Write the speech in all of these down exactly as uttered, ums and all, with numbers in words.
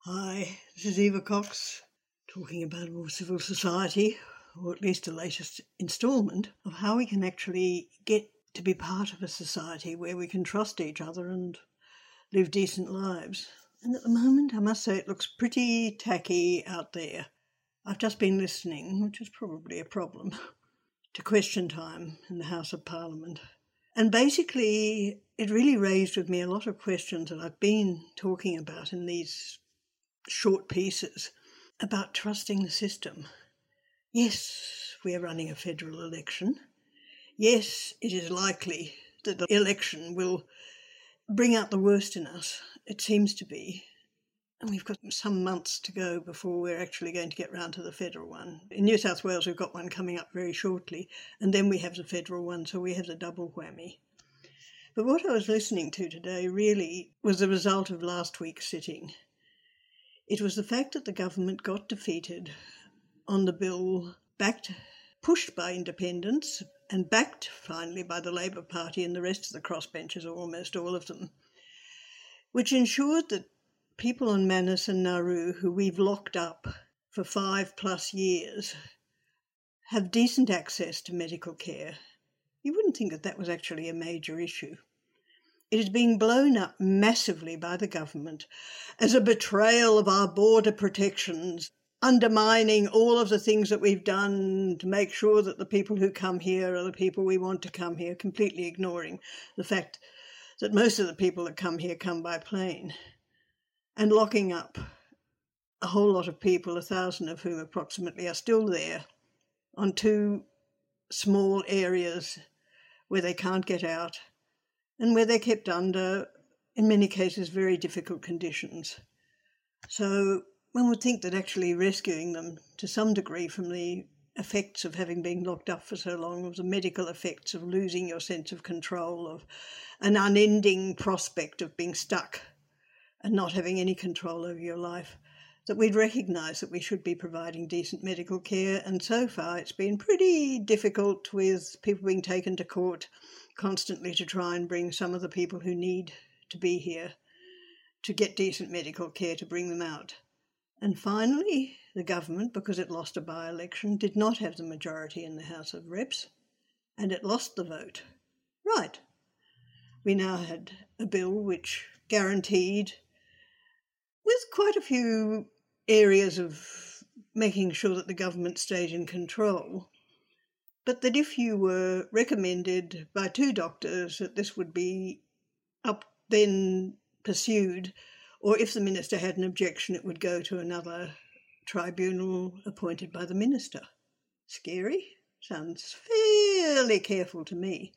Hi, this is Eva Cox, talking about a more civil society, or at least the latest instalment of how we can actually get to be part of a society where we can trust each other and live decent lives. And at the moment, I must say it looks pretty tacky out there. I've just been listening, which is probably a problem, to Question Time in the House of Parliament. And basically, it really raised with me a lot of questions that I've been talking about in these short pieces about trusting the system. Yes, we are running a federal election. Yes, it is likely that the election will bring out the worst in us. It seems to be. And we've got some months to go before we're actually going to get round to the federal one. In New South Wales, we've got one coming up very shortly, and then we have the federal one, so we have the double whammy. But what I was listening to today really was the result of last week's sitting. It was the fact that the government got defeated on the bill, backed, pushed by independents, and backed finally by the Labor Party and the rest of the crossbenchers, or almost all of them, which ensured that people on Manus and Nauru, who we've locked up for five plus years, have decent access to medical care. You wouldn't think that that was actually a major issue. It is being blown up massively by the government as a betrayal of our border protections, undermining all of the things that we've done to make sure that the people who come here are the people we want to come here, completely ignoring the fact that most of the people that come here come by plane, and locking up a whole lot of people, a thousand of whom approximately are still there, on two small areas where they can't get out, and where they're kept under, in many cases, very difficult conditions. So one would think that actually rescuing them to some degree from the effects of having been locked up for so long, of the medical effects of losing your sense of control, of an unending prospect of being stuck and not having any control over your life, that we'd recognise that we should be providing decent medical care. And so far it's been pretty difficult, with people being taken to court constantly to try and bring some of the people who need to be here to get decent medical care, to bring them out. And finally, the government, because it lost a by-election, did not have the majority in the House of Reps, and it lost the vote. Right. We now had a bill which guaranteed, with quite a few areas of making sure that the government stayed in control, but that if you were recommended by two doctors that this would be up then pursued, or if the minister had an objection, it would go to another tribunal appointed by the minister. Scary? Sounds fairly careful to me.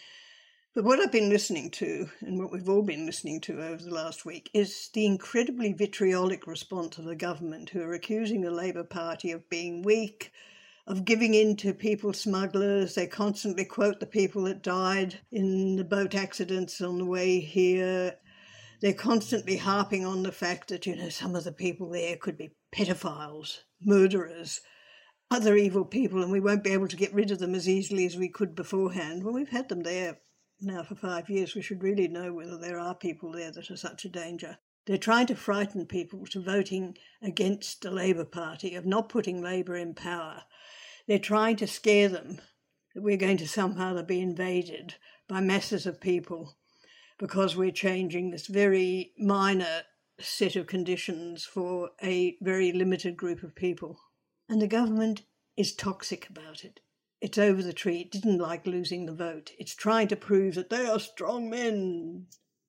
But what I've been listening to, and what we've all been listening to over the last week, is the incredibly vitriolic response of the government, who are accusing the Labor Party of being weak, of giving in to people smugglers. They constantly quote the people that died in the boat accidents on the way here. They're constantly harping on the fact that, you know, some of the people there could be pedophiles, murderers, other evil people, and we won't be able to get rid of them as easily as we could beforehand. Well, we've had them there now for five years. We should really know whether there are people there that are such a danger. They're trying to frighten people to voting against the Labor Party, of not putting Labor in power. They're trying to scare them that we're going to somehow be invaded by masses of people because we're changing this very minor set of conditions for a very limited group of people. And the government is toxic about it. It's over the tree. It didn't like losing the vote. It's trying to prove that they are strong men.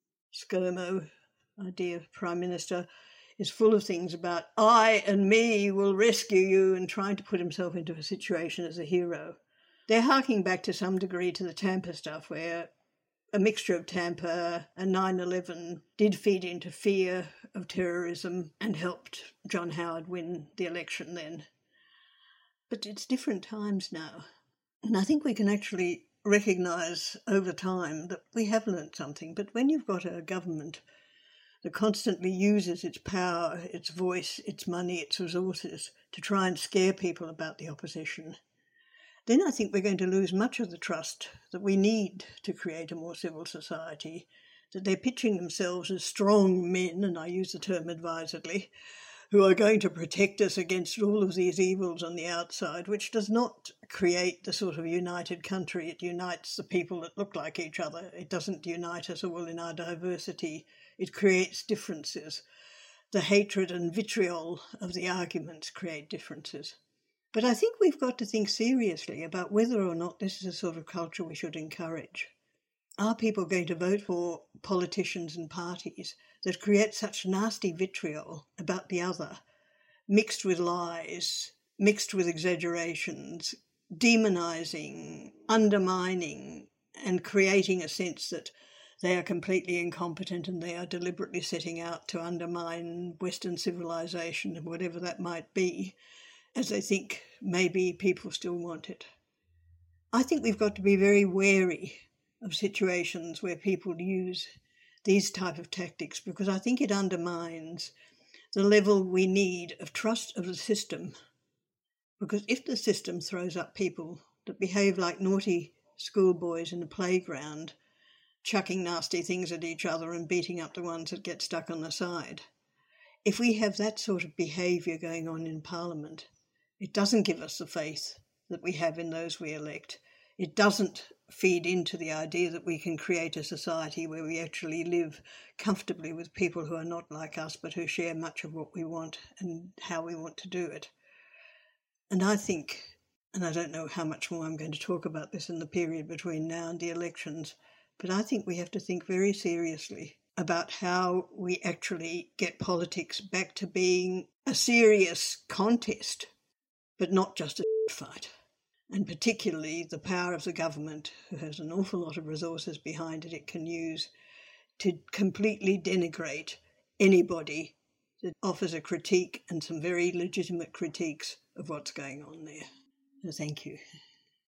ScoMo, our dear Prime Minister, is full of things about I and me will rescue you, and trying to put himself into a situation as a hero. They're harking back to some degree to the Tampa stuff, where a mixture of Tampa and nine eleven did feed into fear of terrorism and helped John Howard win the election then. But it's different times now. And I think we can actually recognise over time that we have learnt something. But when you've got a government that constantly uses its power, its voice, its money, its resources to try and scare people about the opposition, then I think we're going to lose much of the trust that we need to create a more civil society, that they're pitching themselves as strong men, and I use the term advisedly, who are going to protect us against all of these evils on the outside, which does not create the sort of united country. It unites the people that look like each other. It doesn't unite us all in our diversity. It creates differences. The hatred and vitriol of the arguments create differences. But I think we've got to think seriously about whether or not this is the sort of culture we should encourage. Are people going to vote for politicians and parties that create such nasty vitriol about the other, mixed with lies, mixed with exaggerations, demonising, undermining, and creating a sense that they are completely incompetent and they are deliberately setting out to undermine Western civilization, whatever that might be, as they think maybe people still want it? I think we've got to be very wary of situations where people use these type of tactics, because I think it undermines the level we need of trust of the system. Because if the system throws up people that behave like naughty schoolboys in the playground, chucking nasty things at each other and beating up the ones that get stuck on the side, if we have that sort of behaviour going on in Parliament, it doesn't give us the faith that we have in those we elect. It doesn't feed into the idea that we can create a society where we actually live comfortably with people who are not like us, but who share much of what we want and how we want to do it. And I think, and I don't know how much more I'm going to talk about this in the period between now and the elections, but I think we have to think very seriously about how we actually get politics back to being a serious contest, but not just a fight. And particularly the power of the government, who has an awful lot of resources behind it it can use to completely denigrate anybody that offers a critique, and some very legitimate critiques of what's going on there. So thank you.